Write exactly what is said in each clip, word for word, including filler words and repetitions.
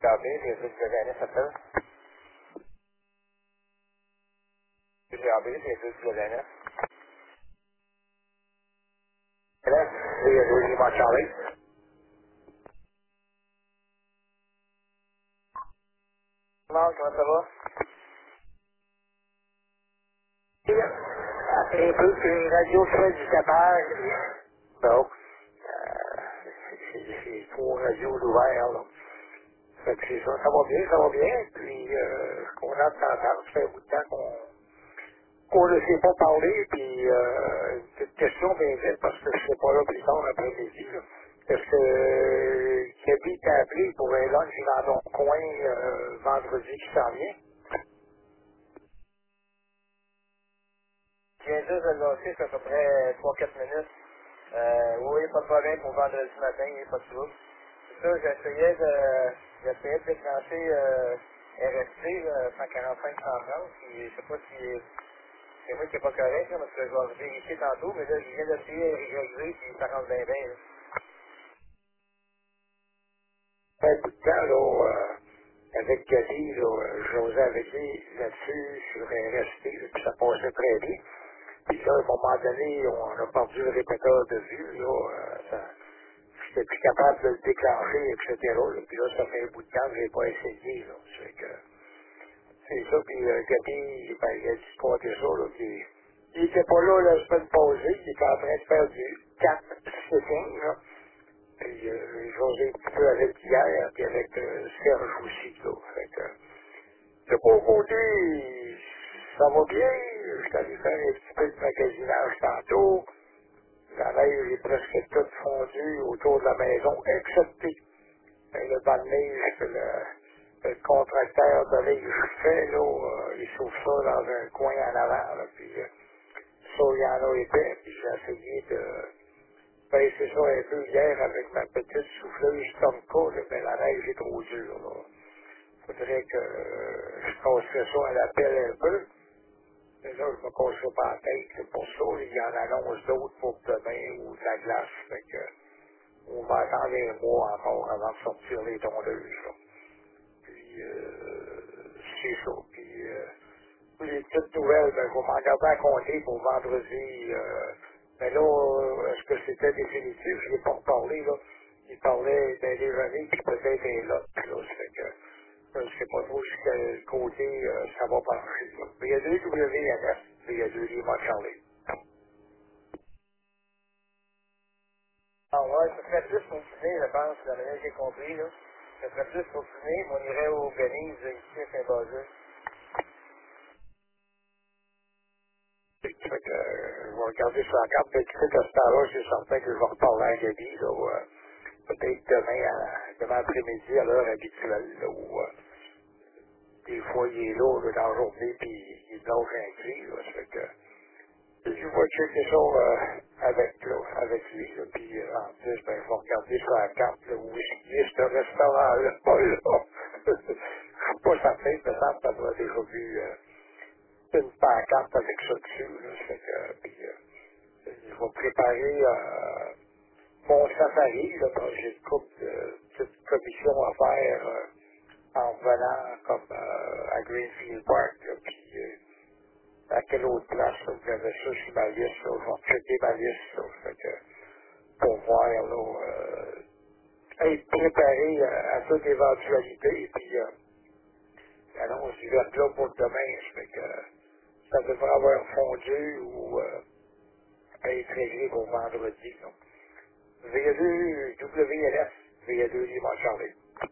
A B, les autres W N S s'appellent. G A B, les autres W N S. Là, c'est le Lima Charlie. Non, comment ça va? Après un peu, c'est une radio très du capage. Donc, euh, c'est c'est trois radios ouvertes, là. Fait que c'est ça, ça va bien, ça va bien. Puis, euh, ce qu'on a de s'entendre, ça fait un bout de temps qu'on qu'on ne sait pas parler. Puis, euh, une petite question bien vite, parce que je ne serai pas là plus tard après-midi, là. Est-ce que euh, Kevin t'a appelé pour un lunch dans ton coin euh, vendredi qui s'en vient? Je viens juste de le lancer, c'est à peu près trois quatre minutes. Euh, oui, pas de problème pour vendredi matin, il n'y a pas de trouble. C'est ça, j'essayais de, j'essayais de déclencher euh, R S T, là, cent quarante-cinq cent trente, puis je sais pas si c'est moi qui n'est pas correct, là, parce que je vais vérifier tantôt, mais là, je viens d'essayer de régler, puis ça rentre bien bien, là. Un bout de temps, là, euh, avec Cathy, là, euh, j'osais avec lui là-dessus, sur R S T, là, puis ça passait très bien. Puis là, à un moment donné, on a perdu le répéteur de vue, là, euh, ça, j'étais plus capable de le déclencher, et cetera. Là, puis là, ça fait un bout de temps que j'ai pas essayé, là. C'est que, c'est ça, puis euh, Cathy, ben, il a exploité ça, là, puis il était pas là la semaine passée, il était en train de faire du quatre sitting, là. Puis euh, j'ai joué un petit peu avec hier, puis avec euh, Serge aussi, là. Fait que, de mon côté, ça va bien. Je suis allé faire un petit peu de magasinage tantôt. La neige est presque toute fondue autour de la maison, excepté euh, le banc de neige que le, le contracteur de neige fait, là. Euh, il sauve ça dans un coin en avant, là. Puis euh, ça, il y en a épais. Puis j'ai essayé de baisser ça un peu hier avec ma petite souffleuse Tomka, là, mais la neige est trop dure, là. Faudrait que euh, je casserais ça à la pelle un peu. Mais là, je me casserai pas la tête. là. Pour ça, il y en annonce d'autres pour demain ou de la glace. Fait que on va attendre un mois encore avant de sortir les tondeuses. Là. Puis euh, c'est ça. Puis euh, les petites nouvelles, ben, je vais m'en garder à compter pour vendredi. Euh, mais là, euh, est-ce que c'était définitif? Je n'ai pas reparlé, là. Il parlait d'un déjeuner, puis peut-être un lot, là. Ça fait que je ne sais pas trop sur quel côté euh, ça va pencher, là. Mais il y a deux W N S, puis il y a deux Lima Charlie. Ah ouais, ce serait plus pour finir, je pense, la manière que j'ai compris, là. Ce serait plus pour finir, on irait au Venise, ici à Saint-Basile. Fait que, euh, je vais regarder sur la carte, mais tu sais qu'à ce temps-là, c'est certain que je vais reparler à Gaby, là, euh, peut-être demain, à, demain après-midi à l'heure habituelle, là, où euh, des fois il est là, là dans la journée, puis il blanche inclus, là, ça fait que je vais checker ça euh, avec, là, avec lui, là, puis euh, en plus, ben, je vais regarder sur la carte, là, où est ce restaurant-là, là. Je suis pas certain, mais ça me semble déjà vu euh, une pancarte avec ça dessus, là, ça fait que, puis, euh, je vais préparer euh, mon safari, là, parce que j'ai une couple de petites commissions à faire euh, en revenant comme euh, à Greenfield Park, là, puis euh, à quelle autre place, là, vous avez ça sur ma liste, là, je vais checker ma liste, là, fait que, pour voir, là, euh, être préparé à, à toute éventualité, puis euh, l'annonce du verglas pour demain, ça fait que ça devrait avoir fondu ou euh, être réglé pour vendredi, là. V deux W L F, V deux Lima Charlie.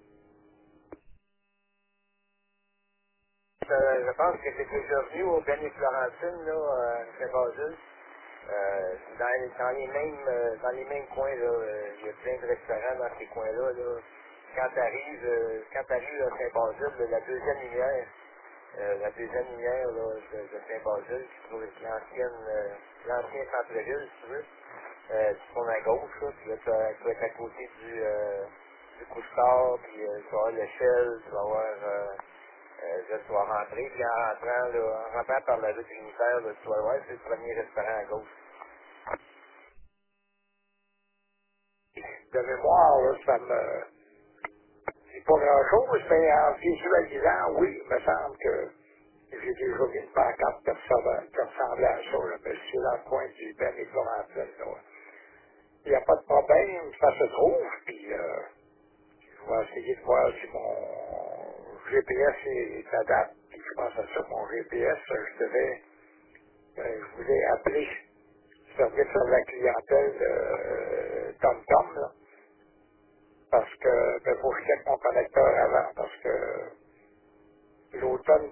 Euh, je pense que c'est déjà venu au Benny Florentine, là, euh, Saint-Basile. Euh, dans, les- dans les mêmes euh, dans les mêmes coins, là, euh, il y a plein de restaurants dans ces coins-là, là. Quand tu arrives, euh, quand t'arrives à Saint-Basile, là, la deuxième lumière, euh, la deuxième lumière là, de, de Saint-Basile, tu trouves l'ancienne euh, l'ancien centre-ville, si tu veux. Euh, tu tournes à gauche, là, puis là, tu vas tu vas être à côté du, euh, du couche-tard, puis euh, tu vas avoir l'échelle, tu vas avoir, euh, euh, là, tu vas rentrer, puis en rentrant, là, en rentrant par la rue Trinitaire, là, tu vas voir, c'est le premier restaurant à gauche. De mémoire, là, ça me, pas grand-chose, mais en visualisant, oui, il me semble que j'ai déjà vu une pancarte qui ressemblait, qui ressemblait à ça, là, mais c'est dans le coin du Ben et de Laurentine, là. Il n'y a pas de problème, ça se trouve, puis euh, je vais essayer de voir si mon G P S est à date, puis je pense à ça, mon G P S, euh, je devais, euh, je voulais appeler service à la clientèle de TomTom, là, parce que, ben, faut que je check mon connecteur avant, parce que l'automne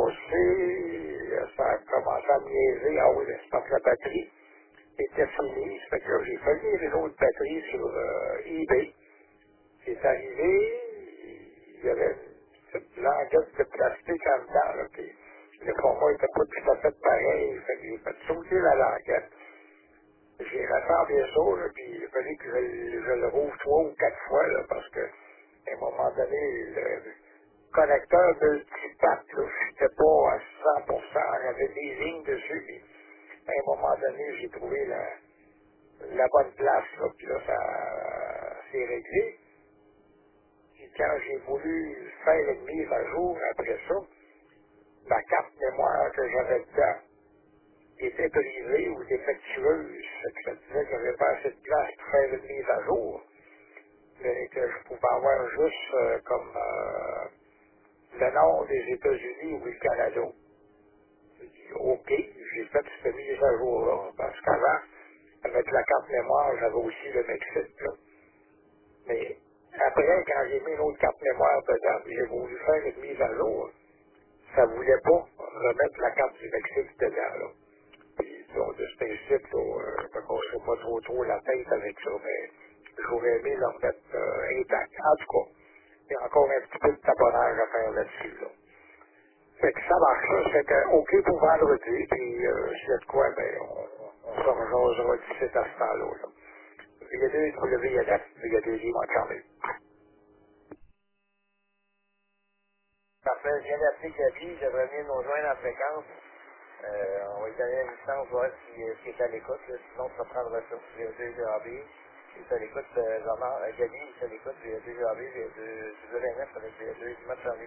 passé, ça a commencé à me niaiser, ah oui, c'est parce que la batterie était finie, ça fait que là, j'ai failli une autre batterie sur euh, eBay. C'est arrivé, il y avait une petite languette de plastique en dedans, là, puis le format était pas tout à fait pareil, fait que j'ai fait sauter la languette. J'ai rassemblé ça, là, puis il a fallu que je, le- je le rouvre trois ou quatre fois, là, parce que, à un moment donné, le connecteur multipack, là, c'était pas à cent pour cent, il y avait des lignes dessus, puis à un moment donné, j'ai trouvé la, la bonne place, là, puis là, ça s'est réglé. Puis quand j'ai voulu faire une mise à jour après ça, la carte mémoire que j'avais dedans était brisée ou défectueuse. Fait que ça disait qu'il n'y avait pas assez de place pour faire une mise à jour. Mais que je pouvais avoir juste euh, comme euh, le nord des États-Unis ou le Canada. J'ai dit, OK, j'ai fait cette mise à jour-là, parce qu'avant, avec la carte mémoire, j'avais aussi le Mexique, là. Mais après, quand j'ai mis une autre carte mémoire dedans, puis j'ai voulu faire une mise à jour, ça ne voulait pas remettre la carte du Mexique dedans, là. Puis, donc, de ce principe, là, euh, je me casserai pas trop trop la tête avec ça, mais j'aurais aimé le remettre euh, intact. En tout cas, il y a encore un petit peu de taponnage à faire là-dessus, là. Fait que ça marche, là. Fait que, OK pour vendredi, puis euh, s'il y a de quoi, ben, on, on se rejoindra d'ici à ce temps-là, là. V deux W N F, V deux I Montchamp. Parfait, je viens d'appeler Gabi, j'aimerais bien nous rejoindre en fréquence. Euh, on va lui donner une licence, voir si, euh, s'il est à l'écoute, là, sinon ça prendra ça. V deux G A B, il est à l'écoute, euh, Jean-Marc, euh, Gabi, il est à l'écoute, V deux G A B, V deux W N F avec V deux I Montchamp.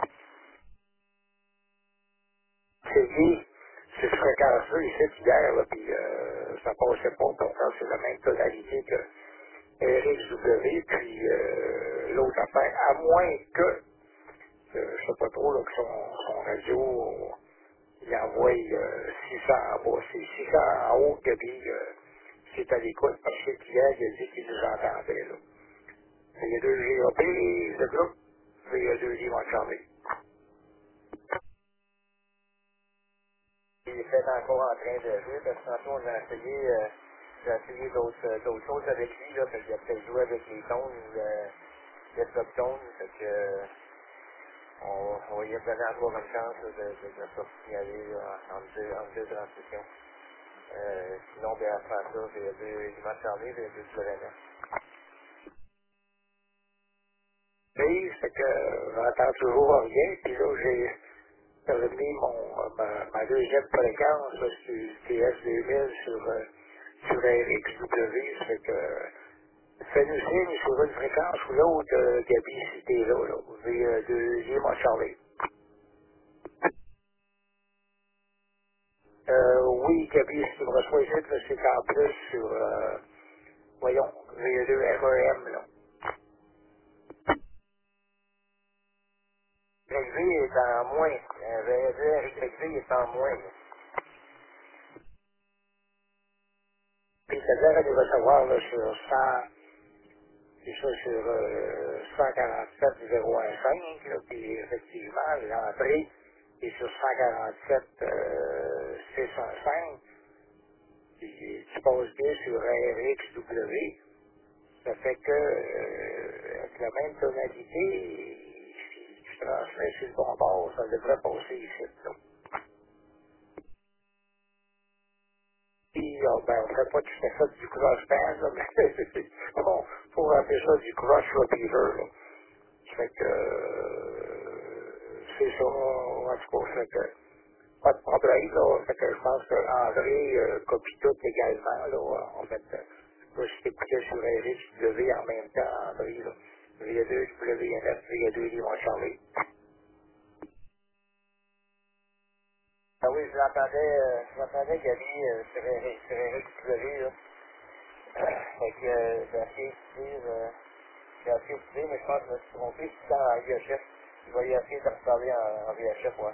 C'est dit, c'est fréquencé ici hier, là, puis euh, ça passait pas, pourtant c'est la même tonalité que R X W, puis euh, l'autre affaire, à moins que, euh, je sais pas trop, là, que son, son radio, il envoie euh, six cents en bas, c'est six cents en haut que puis euh, c'est à l'écoute, parce que hier, il a dit qu'il nous entendait, là. Il y a deux G A P, le groupe, il y a deux I Montchamp. Il est encore en train de jouer, parce que tantôt on a essayé, euh, j'ai essayé d'autres, euh, d'autres choses avec lui, là, parce qu'il a peut-être joué avec les tones, euh, les subtones, fait que, euh, on, on va lui donner encore une chance là, de, de, de se signaler là, entre deux, entre deux transitions. Euh, sinon, bien, à faire ça, il y a deux, il m'a fermé, il y a deux souverainements. Oui, c'est que j'entends toujours rien, puis là, j'ai remis mon, ma, ma deuxième fréquence là, sur T S deux mille sur, euh, sur R X W, c'est que fais-nous signe sur une fréquence ou l'autre, euh, Gabi, si t'es là, là, V deux I Montchamp. Euh, oui, Gabi, si tu me reçois ici, là, c'est en plus sur, euh, voyons, V deux R E M, là. R V est en moins. Euh, V deux R V est en moins. Puis c'est-à-dire de recevoir là, sur cent, c'est ça, sur euh, cent quarante-sept zéro quinze, là, puis effectivement, l'entrée est sur cent quarante-sept euh, six cent cinq, puis tu passes bien sur R X W. Ça fait que, euh, avec la même tonalité, si tu transmets sur le bon bord, ça devrait passer ici. Là. Puis, euh, ben, on ne fait pas tout à fait du cross-band, là, mais on faut appeler ça du cross-repeater. Là. Ça fait que, euh, c'est ça, en tout cas, ça fait que, pas de problème, là. Ça fait que je pense que André euh, copie tout également, là. En fait, euh, je peux écouter sur R X W en même temps, André, là. V deux, W N F, V deux, Lima Charlie. Ah oui, je l'entendais, euh, je l'entendais Gabi euh, sur Eric, sur Eric W, là. Fait que euh, j'ai essayé de dire, euh, j'ai essayé de dire, mais je pense que je me suis trompé, c'est en V H F. Je vais y essayer de reparler en, en V H F, ouais.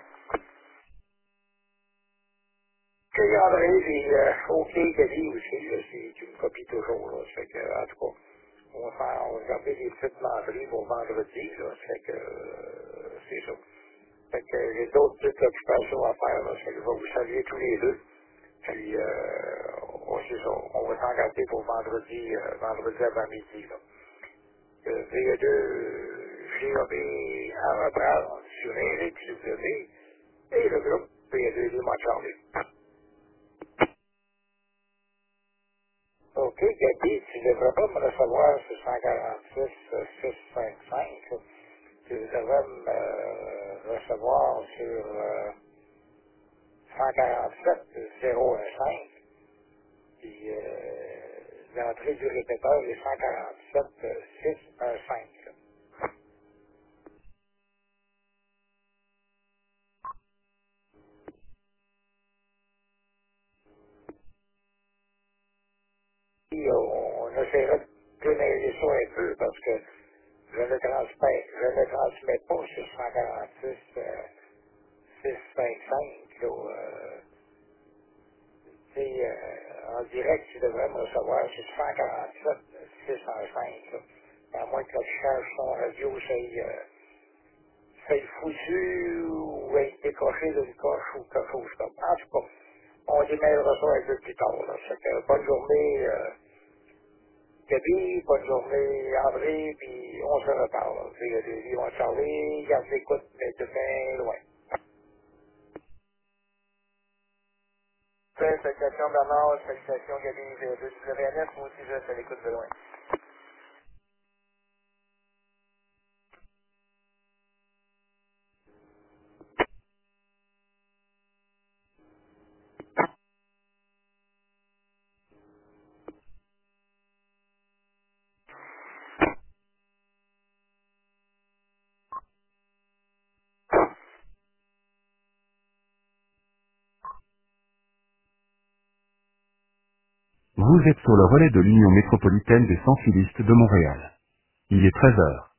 Que André, puis euh, OK, Gabi aussi, là, c'est une copie toujours, là. Ça fait que, en tout cas, on va faire, on va garder des petites menteries pour vendredi, là. Ça fait que, euh, c'est ça. Fait que j'ai d'autres petites occupations à faire, là. Ça fait que je vais vous saluer tous les deux. Puis, euh, on, c'est ça, on va s'engager pour vendredi, euh, vendredi avant-midi, là. Euh, V deux, j'ai nommé à reprendre sur Eric W et le groupe V deux du Montcharlie. OK, Gabi, tu ne devrais pas me recevoir sur cent quarante-six six cent cinquante-cinq. Tu devrais me euh, recevoir sur euh, cent quarante-sept zéro quinze. Puis euh, l'entrée du répéteur est cent quarante-sept six cent quinze. Puis on, on essaiera de démêler ça un peu parce que je ne transmets, je ne transmets pas sur cent quarante-six six cent cinquante-cinq. Là, euh, tu sais, euh, en direct, tu devrais me recevoir sur cent quarante-sept six cent cinq. Là. À moins que je cherche son radio, c'est euh, c'est foutu ou être décoché d'une coche ou quelque chose comme ça. En tout cas, on démêlera ça un peu plus tard. Là. Fait que bonne journée, euh, Gabi, bonne journée, André, puis on se reparle. Il y a des livres à Charlie, garde l'écoute, mais de bien loin. Salutations Bernard, salutations Gabi, V deux W N F, moi aussi je reste à l'écoute de loin. Vous êtes sur le relais de l'Union métropolitaine des sans-filistes de Montréal. Il est treize heures.